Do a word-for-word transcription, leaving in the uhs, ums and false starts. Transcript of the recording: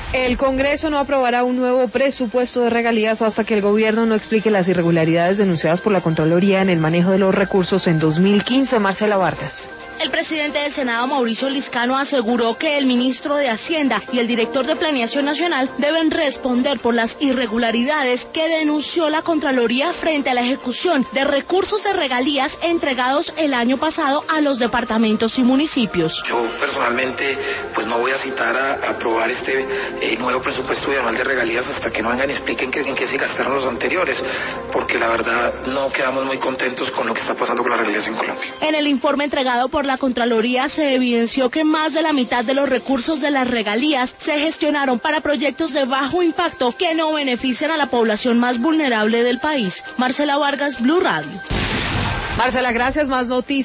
El Congreso no aprobará un nuevo presupuesto de regalías hasta que el gobierno no explique las irregularidades denunciadas por la Contraloría en el manejo de los recursos en dos mil quince. Marcela Vargas. El presidente del Senado, Mauricio Liscano, aseguró que el ministro de Hacienda y el director de Planeación Nacional deben responder por las irregularidades que denunció la Contraloría frente a la ejecución de recursos de regalías entregados el año pasado a los departamentos y municipios. Yo personalmente pues no voy a citar a, a aprobar este eh, nuevo presupuesto anual de regalías hasta que no vengan y expliquen que, en qué se gastaron los anteriores, porque la verdad no quedamos muy contentos con lo que está pasando con las regalías en Colombia. En el informe entregado por la Contraloría se evidenció que más de la mitad de los recursos de las regalías se gestionaron para proyectos de bajo impacto que no benefician a la población más vulnerable del país. Marcela Vargas, Blue Radio. Marcela, gracias. Más noticias.